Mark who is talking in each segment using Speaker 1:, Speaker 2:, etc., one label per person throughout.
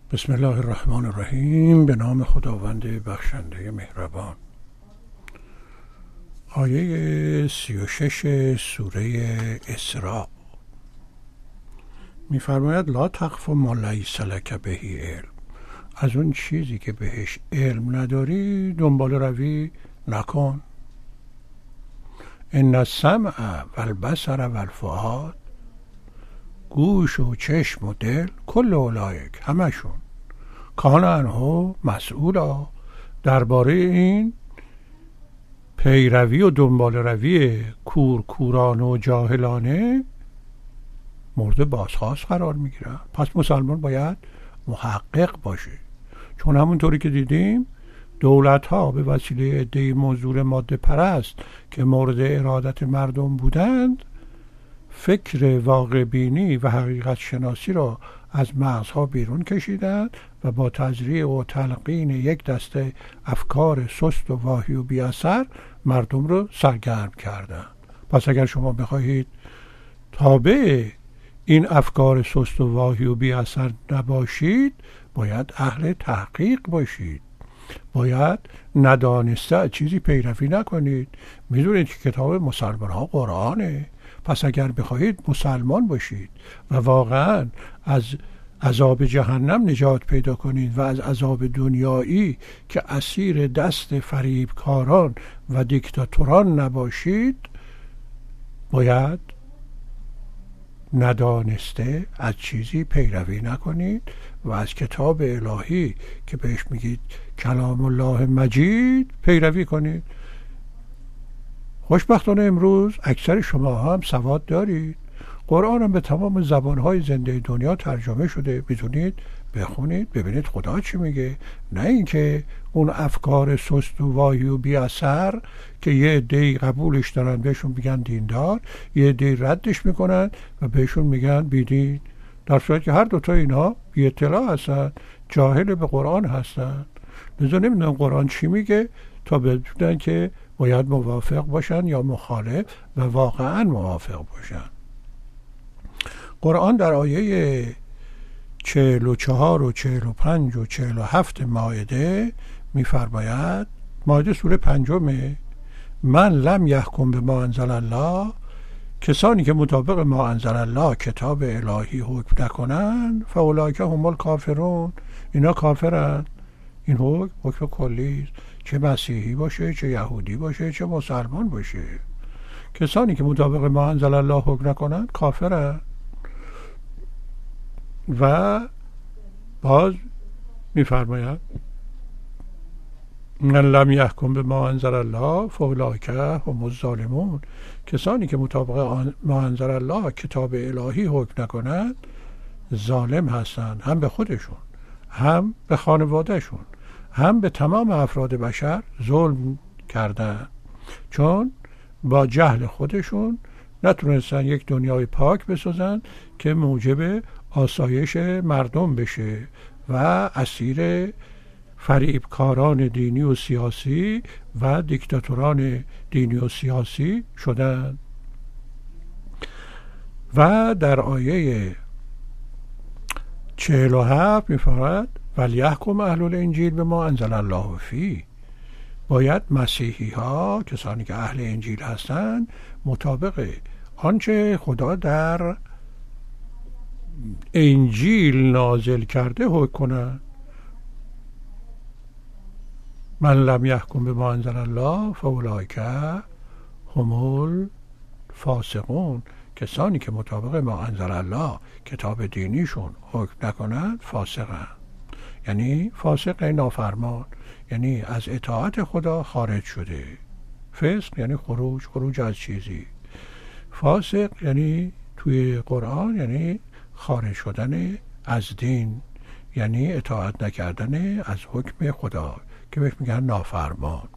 Speaker 1: بسم الله الرحمن الرحیم. به نام خداوند بخشنده مهربان. آیه 36 سوره اسراء می‌فرماید لا تقف ما لیس لک به علم. از اون چیزی که بهش علم نداری دنبال روی نکن. ان السمع والبصر والفؤاد، گوش و چشم و دل، کل اولایک، همشون، کان عنه مسئولا، درباره این پیروی و دنبال روی کورکورانه و جاهلانه مورد بازخواست قرار میگیرن. پس مسلمان باید محقق باشه، چون همونطوری که دیدیم دولت ها به وسیله عده‌ای موضوع ماده پرست که مورد ارادت مردم بودند فکر واقع بینی و حقیقت شناسی را از مغزها بیرون کشیدند و با تزریع و تلقین یک دسته افکار سست و واهی و بی اثر مردم را سرگرم کردند. پس اگر شما بخواهید تابع این افکار سست و واهی و بی اثر نباشید باید اهل تحقیق باشید، باید ندانسته چیزی پیروی نکنید. میدونید که کتاب مسلمان ها قرآنه. پس اگر بخواهید مسلمان باشید و واقعا از عذاب جهنم نجات پیدا کنید و از عذاب دنیایی که اسیر دست فریبکاران و دیکتاتوران نباشید باید ندانسته از چیزی پیروی نکنید و از کتاب الهی که بهش میگید کلام الله مجید پیروی کنید. خوشبختانه امروز اکثر شما هم سواد دارید. قرآن هم به تمام زبانهای زنده دنیا ترجمه شده. میتونید بخونید ببینید خدا چی میگه، نه اینکه اون افکار سست و واهی و بی اثر که یه عده‌ای قبولش دارن بهشون میگن دیندار، یه عده‌ای ردش میکنن و بهشون میگن بیدین، در صورتی که هر دوتا اینها بی اطلاع هستن، جاهل به قرآن هستن. لذا نمیدونن قرآن چی میگه تا بدونن که باید موافق باشن یا مخالف و واقعا موافق باشن. قرآن در آیه 44 و 45 و 47 مائده میفرماید، مائده سوره 5، من لم یحکم بما انزل الله، کسانی که مطابق ما انزل الله کتاب الهی حکم نکنند فاولئک هم الکافرون، اینا کافرن. این حکم کلی است، چه مسیحی باشه، چه یهودی باشه، چه مسلمان باشه. کسانی که مطابق ما انزل الله حکم نکنند کافرن. و باز میفرماید من لم یحکم بما انزل الله فاولئک هم الظالمون، کسانی که مطابق ما انزل الله کتاب الهی حکم نکنند ظالم هستند، هم به خودشون، هم به خانوادهشون، هم به تمام افراد بشر ظلم کردن، چون با جهل خودشون نتونستن یک دنیای پاک بسازن که موجب آسایش مردم بشه و اسیر فریبکاران دینی و سیاسی و دیکتاتوران دینی و سیاسی شدن. و در آیه 47 می‌فرماید ولیحکم اهل الانجیل بما انزل الله فیه، باید مسیحی ها، کسانی که اهل انجیل هستند، مطابق آنچه خدا در انجیل نازل کرده حکم کنند. من لم یحکم بما انزل الله فاولئک هم الفاسقون، کسانی که مطابق ما انزل الله کتاب دینیشون حکم نکنند فاسقند. یعنی فاسق نافرمان، یعنی از اطاعت خدا خارج شده. فسق یعنی خروج از چیزی. فاسق یعنی توی قرآن یعنی خارج شدن از دین، یعنی اطاعت نکردن از حکم خدا که بهش میگن نافرمان.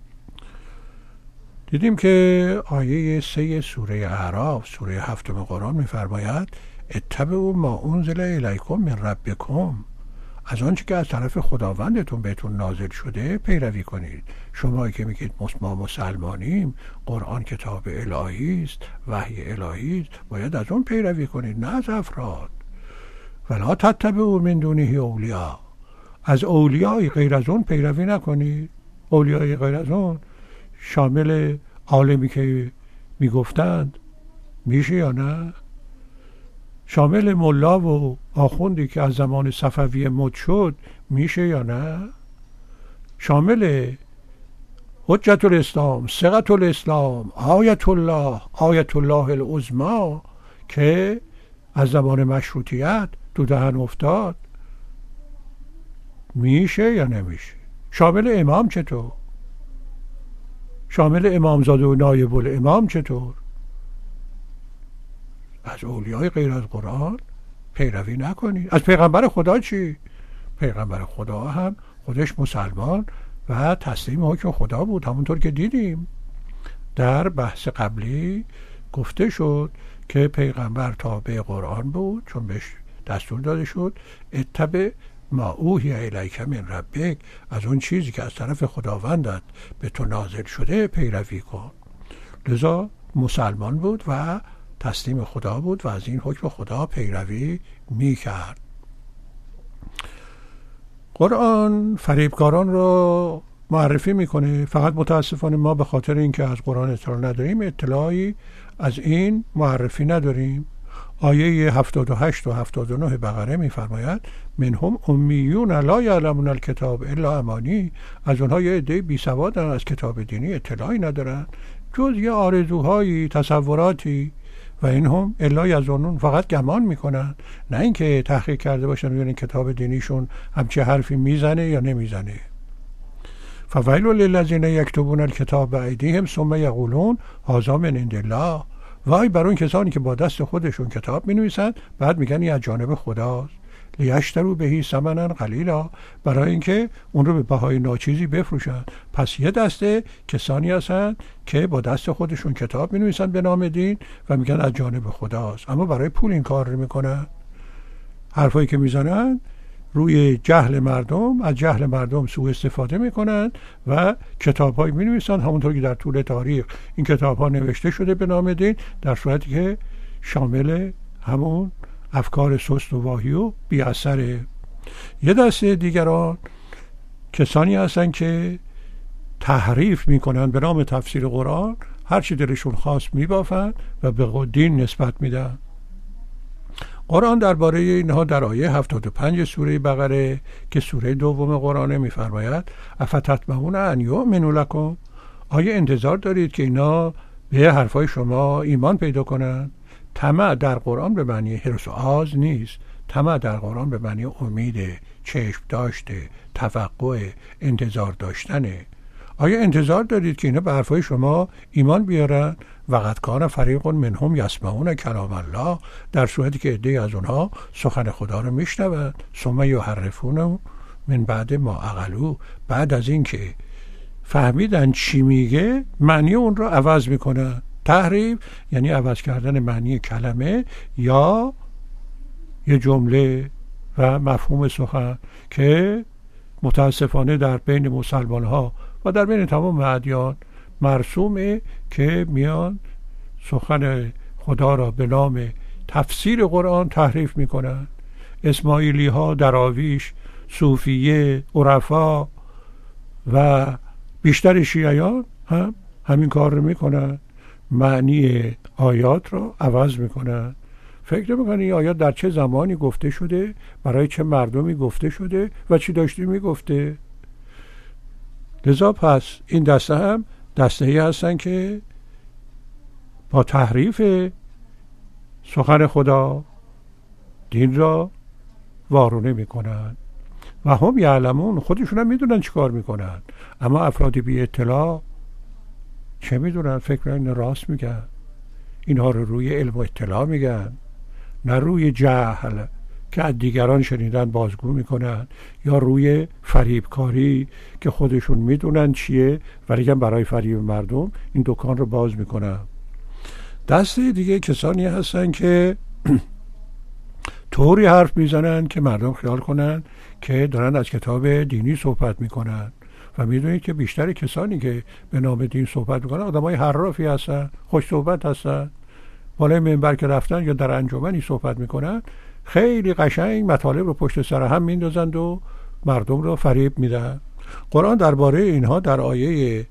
Speaker 1: دیدیم که آیه 3 سوره اعراف، سوره 7 قرآن میفرماید اتبعوا ما انزل الیکم من ربکم، از آنچه که از طرف خداوندتون بهتون نازل شده پیروی کنید. شما که میگید ما مسلمانیم، قرآن کتاب الهی است، وحی الهی است، باید از اون پیروی کنید، نه از افراد. ولا تتبعوا من دونه اولیاء، از اولیای غیر از اون پیروی نکنید. اولیای غیر از اون شامل عالمی که میگفتند میشه یا نه؟ شامل ملا و آخوندی که از زمان صفویه مد شد میشه یا نه؟ شامل حجت الاسلام، ثقة الاسلام، آیت الله العظمی که از زمان مشروطیت تو دهن افتاد میشه یا نمیشه؟ شامل امام چطور؟ شامل امامزاده و نایب الامام چطور؟ از اولیای غیر از قرآن پیروی نکنید. از پیغمبر خدا چی؟ پیغمبر خدا هم خودش مسلمان و تسلیم حکم خدا بود. همونطور که دیدیم در بحث قبلی گفته شد که پیغمبر تابع قرآن بود، چون بهش دستور داده شد اتبع ما اوحی الیک من ربک، از اون چیزی که از طرف خداوندت به تو نازل شده پیروی کن. لذا مسلمان بود و تسلیم خدا بود و از این حکم خدا پیروی میکرد. قرآن فریبکاران را معرفی میکنه، فقط متاسفانه ما به خاطر اینکه از قرآن اطلاع نداریم اطلاعی از این معرفی نداریم. آیه 78 و 79 بقره میفرماید منهم امیون لا یعلمون الکتاب الا امانی، از اونها یه عده بی سوادن، از کتاب دینی اطلاعی ندارن جز یه آرزوهایی، تصوراتی، و این هم الا یظنون، فقط گمان میکنن، نه اینکه تحقیق کرده باشن ببینن کتاب دینیشون همچه حرفی میزنه یا نمیزنه. فویل للذین یکتبون الکتاب بایدیهم ثم یقولون هذا من عند الله، وای بر اون کسانی که با دست خودشون کتاب مینویسن بعد میگن این از جانب خداست. لیشتروا بهی ثمنا قلیلا، برای اینکه اون رو به بهای ناچیزی بفروشن. پس یه دسته کسانی هستن که با دست خودشون کتاب مینویسن به نام دین و میگن از جانب خداست، اما برای پول این کار رو میکنن. حرفایی که میزنن روی جهل مردم، از جهل مردم سوء استفاده میکنن و کتاب‌های مینویسن همونطور که در طول تاریخ این کتاب‌ها نوشته شده به نام دین، در صورتی که شامل همون افکار سست و واهی و بی اثره. یه دسته دیگران کسانی هستن که تحریف میکنن به نام تفسیر قرآن، هر چی دلشون خواست میبافن و به دین نسبت میدن. قرآن درباره اینها در آیه 75 سوره بقره که سوره دوم قرآن میفرماید افتطمعون ان یؤمنوا لکم، آیا انتظار دارید که اینا به حرفای شما ایمان پیدا کنن؟ طمع در قرآن به معنی حرص و آز نیست. طمع در قرآن به معنی امید، چشم داشته، توقع، انتظار داشتنه. آیا انتظار دارید که اینا به حرفای شما ایمان بیارن؟ وقد کان فریق منهم یسمعون کلام الله، در صورتی که عده‌ای از اونها سخن خدا رو میشنوند. ثم یحرفونه من بعد ما عقلوا، بعد از اینکه فهمیدن چی میگه معنی اون رو عوض میکنن. تحریف یعنی عوض کردن معنی کلمه یا یه جمله و مفهوم سخن که متاسفانه در بین مسلمان ها و در بین تمام ادیان مرسومه که میان سخن خدا را به نام تفسیر قرآن تحریف میکنن. اسماعیلی ها، دراویش، صوفیه، عرفا و بیشتر شیعیان هم همین کار رو میکنن، معنی آیات رو عوض میکنن. فکر میکنن این آیات در چه زمانی گفته شده، برای چه مردمی گفته شده و چی داشته میگفته. لذا پس این دسته هم دسته‌ای هستن که با تحریف سخن خدا دین را وارونه میکنن و هم یعلمون، خودشون هم میدونن چی کار میکنن، اما افرادی بی اطلاع چه میدونن؟ فکر این راست میگن، اینها رو روی علم و اطلاع میگن، نه روی جهل که از دیگران شنیدن بازگو میکنن، یا روی فریبکاری که خودشون میدونن چیه ولی هم برای فریب مردم این دکان رو باز میکنن. دسته دیگه کسانی هستن که طوری حرف میزنن که مردم خیال کنن که دارن از کتاب دینی صحبت میکنن و میدونید که بیشتر کسانی که به نام دین صحبت میکنن آدمای حرافی هستن، خوش صحبت هستن. بالای منبر که رفتن یا در انجمنی صحبت میکنن خیلی قشنگ مطالب رو پشت سر هم میندازند و مردم رو فریب میدن. قرآن درباره اینها در آیه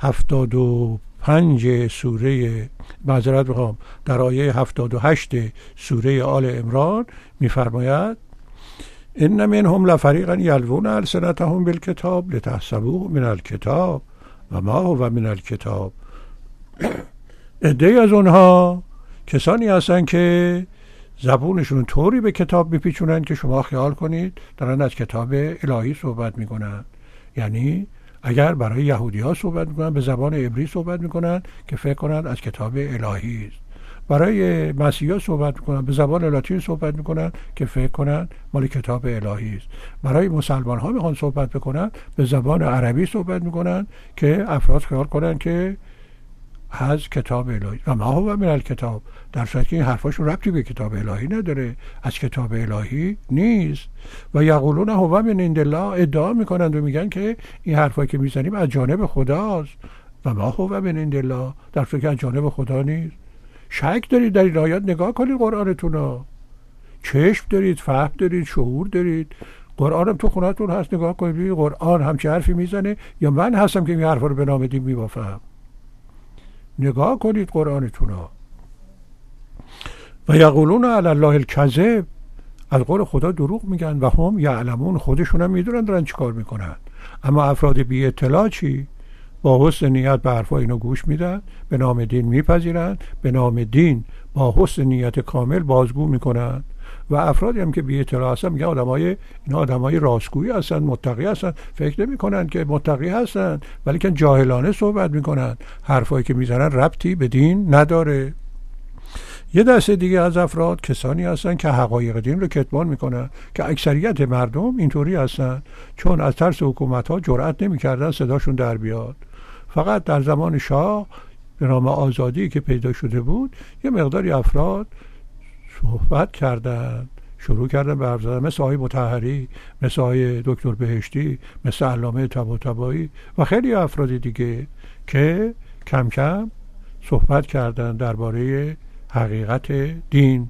Speaker 1: 75 سوره در آیه 78 سوره آل عمران میفرماید ان منهم لفریقا یلوون السنتهم بالکتاب لتحسبوه من الکتاب و ما هو من الکتاب. عده‌ای از اونها کسانی هستن که زبونشون طوری به کتاب میپیچونن که شما خیال کنید دارن از کتاب الهی صحبت میکنن. یعنی اگر برای یهودی ها صحبت میکنن به زبان عبری صحبت میکنن که فکر کنن از کتاب الهی است. برای مسیحی ها صحبت میکنن به زبان لاتین صحبت میکنن که فکر کنن مال کتاب الهی است. برای مسلمان ها میخوان صحبت بکنن به زبان عربی صحبت میکنن که افراد خیال کنن که از کتاب الهی و ما هو من الکتاب، در صورتی که این حرفاشون ربطی به کتاب الهی نداره، از کتاب الهی نیست. و یقولون هو من عند الله، ادعا میکنند و میگن که این حرفایی که میزنیم از جانب خداست و ما هو من عند الله، در صورتی که از جانب خدا نیست. شک دارید در این آیات؟ نگاه کنید قرآنتون رو، چشم دارید، فهم دارید، شعور دارید. قرآنم تو خونه‌تون هست، نگاه کنید قرآن همچه حرفی میزنه یا من هستم که این حرفا رو به نام دین میبافم. نگاه کنید قرآنتون ها. و یقولون علی الله الکذب، از قول خدا دروغ میگن و هم یعلمون، خودشون هم میدونن دارن چیکار میکنن. اما افراد بی اطلاع چی؟ با حسن نیت به حرفا اینو گوش میدن، به نام دین میپذیرن، به نام دین با حسن نیت کامل بازگو میکنن. و افرادی هم که بی اطلاع هستن میگن اینا آدمای راستگویی هستن، متقی هستن. فکر نمیکنن که متقی هستن، ولی که جاهلانه صحبت میکنن، حرفایی که میزنن ربطی به دین نداره. یه دسته دیگه از افراد کسانی هستن که حقایق دین رو کتمان میکنن، که اکثریت مردم اینطوری هستن، چون از ترس حکومت‌ها جرئت نمیکردن صداشون در بیاد. فقط در زمان شاه به نام آزادی که پیدا شده بود یه مقداری افراد صحبت کردن، شروع کردن به حرف زدن، مثل آقای مطهری، مثل آقای دکتر بهشتی، مثل علامه طباطبایی و خیلی افراد دیگه که کم کم صحبت کردن درباره حقیقت دین.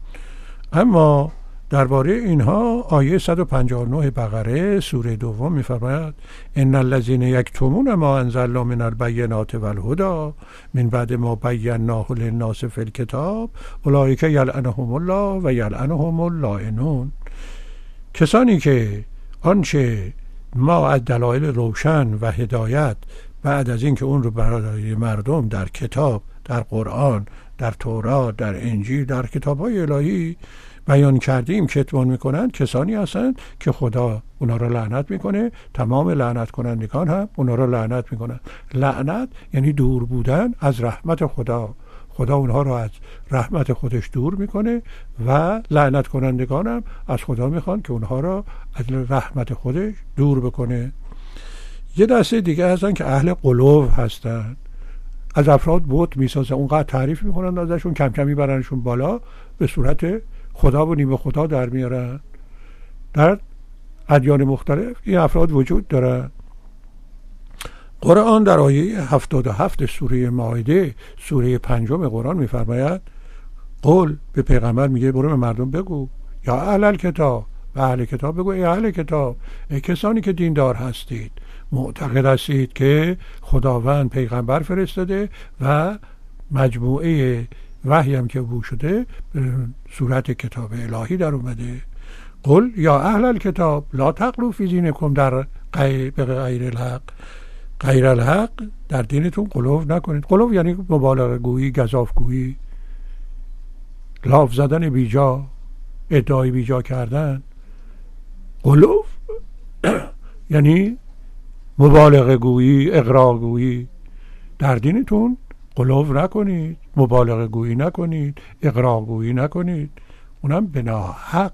Speaker 1: اما درباره اینها آیه 159 بقره سوره دوم میفرماید ان الذين یکتمون ما انزلنا من البینات والهدى من بعد ما بیناه للناس فی الکتاب اولئک یلعنهم الله و یلعنهم اللاعنون. کسانی که آنچه ما از دلایل روشن و هدایت بعد از اینکه اون رو برای مردم در کتاب، در قرآن، در تورات، در انجیل، در کتاب‌های الهی بیان کردیم کتمان میکنند، کسانی هستند که خدا اونا رو لعنت میکنه. تمام لعنت کنندگان هم اونا رو لعنت میکنند. لعنت یعنی دور بودن از رحمت خدا. خدا اونها رو از رحمت خودش دور میکنه و لعنت کنندگان هم از خدا میخوان که اونها رو از رحمت خودش دور بکنه. یه دسته دیگه هستن که اهل قلوب هستن، از افراد بت میسازن، اونقدر تعریف میکنن ازشون، کم کم میبرنشون بالا، به صورت خدا و نیمه خدا در میارن. در ادیان مختلف این افراد وجود دارن. قرآن در آیه 77 سوره مائده، سوره 5 قرآن میفرماید قول، به پیغمبر میگه برو به مردم بگو یا اهل الکتاب، و اهل کتاب بگو ای اهل کتاب، ای کسانی که دیندار هستید، معتقد هستید که خداوند پیغمبر فرستاده و مجموعه وحی هم که عبور شده به صورت کتاب الهی در اومده. قل یا اهل الکتاب لا تغلوا فی دینکم در غیر الحق، غیر الحق در دینتون غلو نکنید. غلو یعنی مبالغه گویی، گزاف گویی، لاف زدن بیجا، ادعای بیجا کردن. غلو یعنی مبالغه گویی، اغراق گویی. در دینتون غلو نکنید، مبالغه گویی نکنید، اغراق گویی نکنید، اونم بناحق.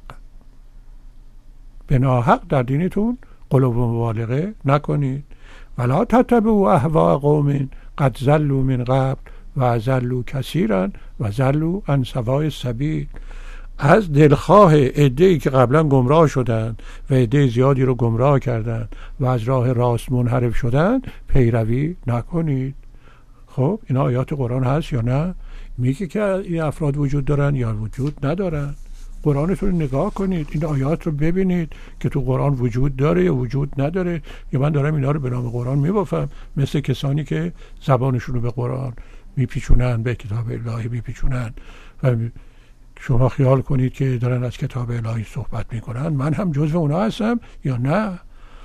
Speaker 1: بناحق در دینتون غلو و مبالغه نکنید. ولا تتبعوا اهواء قوم قد ضلوا من قبل و ضلوا کثیرا و ضلوا عن سواء السبیل. از دلخواه عده‌ای که قبلا گمراه شدند و عده زیادی رو گمراه کردند و از راه راست منحرف شدند پیروی نکنید. خب این آیات قرآن هست یا نه؟ میگه که این افراد وجود دارن یا وجود ندارن؟ قرآنتون رو نگاه کنید، این آیات رو ببینید که تو قرآن وجود داره یا وجود نداره، یا من دارم اینا رو به نام قرآن میبافم، مثل کسانی که زبانشون رو به قرآن میپیچونن، به کتاب الهی میپیچونن و شما خیال کنید که دارن از کتاب الهی صحبت میکنن. من هم جزو اونا هستم یا نه؟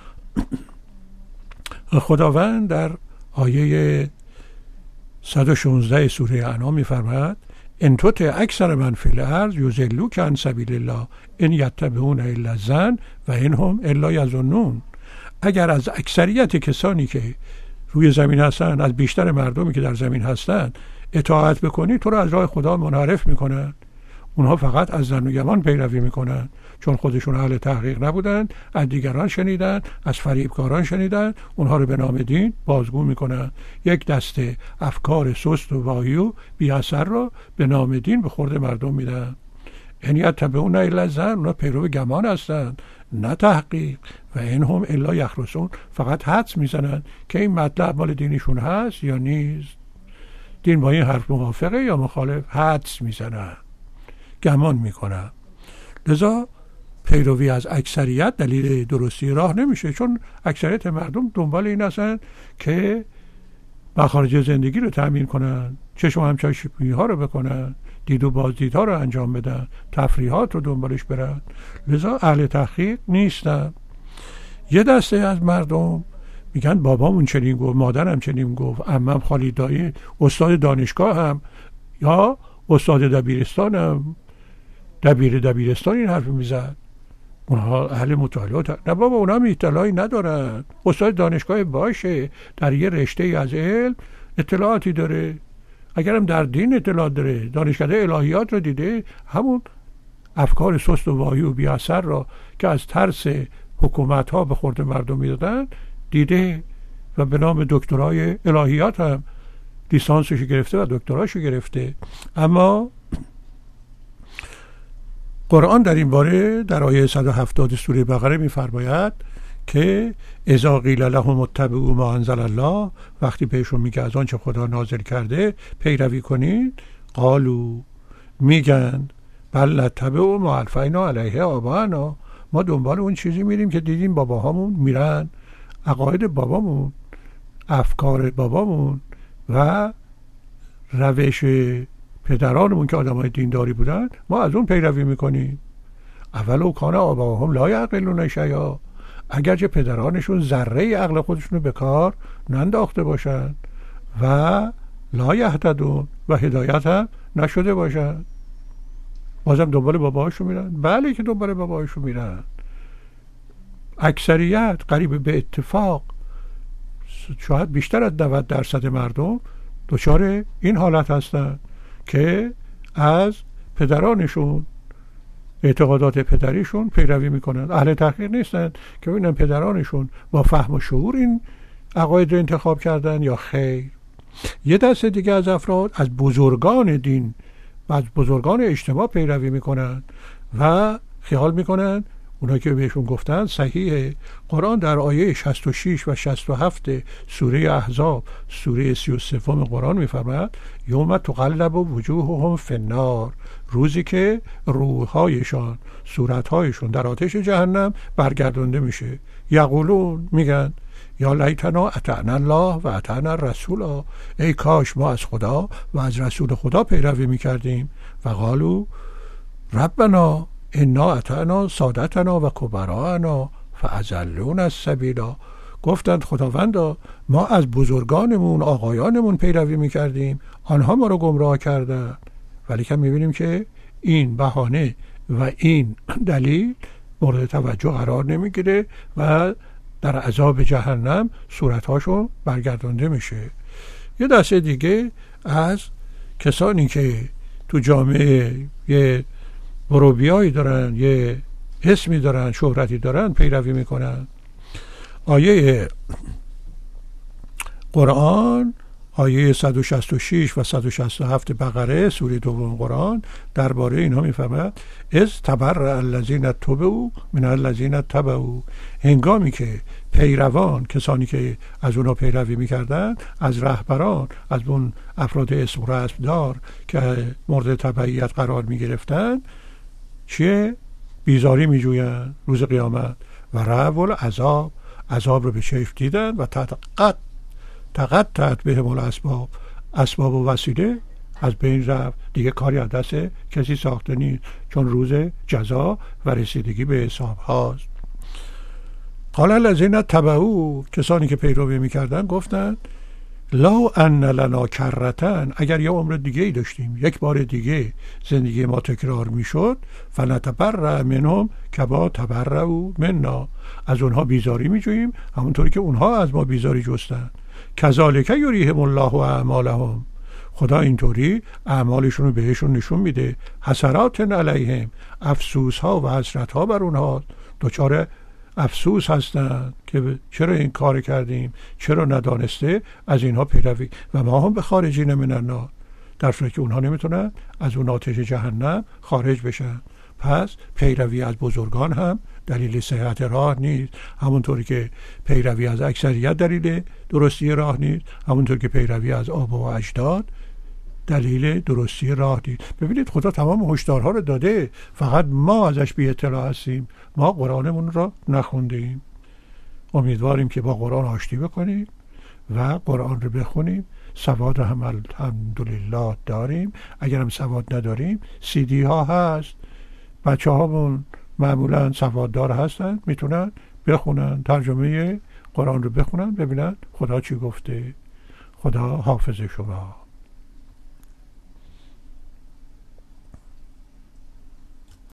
Speaker 1: خداوند در آیه 116 سوره انعام میفرماید ان تطع اکثر من فی الارض یضلوک عن سبیل الله ان یتبعون الا الظن و ان هم الا یظنون. اگر از اکثریت کسانی که روی زمین هستن، از بیشتر مردمی که در زمین هستن اطاعت بکنی، تو رو از راه خدا منحرف میکنن. اونها فقط از ظن و گمان پیروی میکنن، چون خودشون اهل تحقیق نبودن، از دیگران شنیدن، از فریبکاران شنیدن، اونها رو به نام دین بازگو میکنن. یک دسته افکار سست و واهی و بی اثر را به نام دین به خورد مردم میدن. ان یتبعون الا الظن، اونها پیرو گمان هستند نه تحقیق. و ان هم الا یخرصون، فقط حدس میزنن که این مطلب مال دینشون هست یا نیست. دین با این حرف موافقه یا مخالف، حدس میزنن، گمان میکنن. لذا پیروی از اکثریت دلیل درستی راه نمیشه، چون اکثریت مردم دنبال این هستن که مخارج زندگی رو تأمین کنن، چشم و همچشمی ها رو بکنن، دید و بازدید ها رو انجام بدن، تفریحات رو دنبالش برن. لذا اهل تحقیق نیستن. یه دسته از مردم میگن بابامون چنین گفت، مادرم چنین گفت، عمم، خالی، دایی، استاد دانشگاه هم یا استاد دبیرستان هم، دبیرستان این حرف میزد. اونها اهل مطالعات نه بابا، اونها هم اطلاعی ندارن. استاد دانشگاه باشه، در یه رشته از علم اطلاعاتی داره، اگرم در دین اطلاعات داره، دانشکده الهیات رو دیده، همون افکار سست و واهی و بی اثر را که از ترس حکومت ها به خورد مردم میدادن دیده و به نام دکترای الهیات هم لیسانسش گرفته و دکتراشو گرفته. اما قرآن در این باره در آیه 170 سوره بقره می‌فرماید که اذا قیل لهم اتبعوا ما انزل الله، وقتی بهشون میگه از آنچه خدا نازل کرده پیروی کنید، قالو، میگن بل نتبع ما الفینا علیه آباءنا، ما دنبال اون چیزی میریم که دیدیم باباهامون میرن، عقاید بابامون، افکار بابامون و روش پدرانمون که آدمای دینداری بودن، ما از اون پیروی میکنیم. اولو کان آباهم لا یعقلون شیئا، اگرچه پدرانشون ذره عقل خودشونو به کار ننداخته باشن و لا یهتدون و هدایت هم نشده باشن، بازم دنبال باباهاشون میرن. بله که دنبال باباهاشون میرن. اکثریت قریب به اتفاق، شاید بیشتر از 90% مردم دچار این حالت هستن که از پدرانشون، اعتقادات پدریشون پیروی میکنن. اهل تحقیق نیستن که ببینن پدرانشون با فهم و شعور این عقاید رو انتخاب کردن یا خیر. یه دسته دیگه از افراد از بزرگان دین و از بزرگان اجتماع پیروی میکنن و خیال میکنن اونا که بهشون گفتن صحیحه. قرآن در آیه 66 و 67 سوره احزاب، سوره 33 قرآن میفرماید یوم تقلب وجوههم فی النار، روزی که روحهایشان، صورتهایشون در آتش جهنم برگردانده میشه. یقولون، میگن یا لیتنا اطعنا الله و اطعنا الرسول، ای کاش ما از خدا و از رسول خدا پیروی میکردیم. و قالو ربنا انا اطعنا سادتنا و کبراءنا فاضلونا السبیلا، گفتند خداوندا ما از بزرگانمون، آقایانمون پیروی میکردیم، آنها ما رو گمراه کردند. ولی که میبینیم که این بهانه و این دلیل مورد توجه قرار نمیگیره و در عذاب جهنم صورتهاشون برگردانده میشه. یه دسته دیگه از کسانی که تو جامعه یه بروبیایی دارن، یه اسمی دارن، شهرتی دارن، پیروی میکنن. آیه قرآن، آیه 166 و 167 بقره سوره دوم قرآن درباره اینها میفرماید از تبرأ الذین اتبعوا من الذین اتبعوا، هنگامی که پیروان، کسانی که از اونها پیروی میکردن، از رهبران، از اون افراد اسم و رسم دار که مورد تبعیت قرار میگرفتن، چیه؟ بیزاری میجوین روز قیامت. و رأوا العذاب، عذاب رو به چشم دیدن. و تقطعت بهم الاسباب، اسباب و وسیله از بین رفت، دیگه کاری از دست کسی ساخته نیست، چون روز جزا و رسیدگی به حساب هاست. قال الذین تبعوا، کسانی که پیروی میکردن گفتن لو ان لنا کرتن، اگر یه عمر دیگه ای داشتیم، یک بار دیگه زندگی ما تکرار میشد، فنتبرأ منهم کما تبرؤا منا، از اونها بیزاری میجوییم همونطوری که اونها از ما بیزاری جستن. کذالک یریهم الله اعمالهم، خدا اینطوری اعمالشون رو بهشون نشون میده. حسرات علیهم، افسوس ها و حسرت ها بر اونها، دچار افسوس هستند که چرا این کار کردیم، چرا ندانسته از اینها پیروی. و ما هم به خارجین من النار، در صورتی که اونها نمیتونن از اون آتش جهنم خارج بشن. پس پیروی از بزرگان هم دلیل صحت راه نیست، همونطوری که پیروی از اکثریت دلیل درستی راه نیست، همونطور که پیروی از آبا و اجداد دلیل درستی راه نیست. ببینید خدا تمام هشدارها رو داده، فقط ما ازش بی اطلاع هستیم، ما قرآنمون رو نخوندیم. امیدواریم که با قرآن آشتی بکنیم و قرآن رو بخونیم. سواد هم الحمدلله داریم، اگر هم سواد نداریم CD ها هست، بچه هامون معمولا سواددار هستن، میتونن بخونن، ترجمه قرآن رو بخونن، ببینن خدا چی گفته. خدا حافظ شما.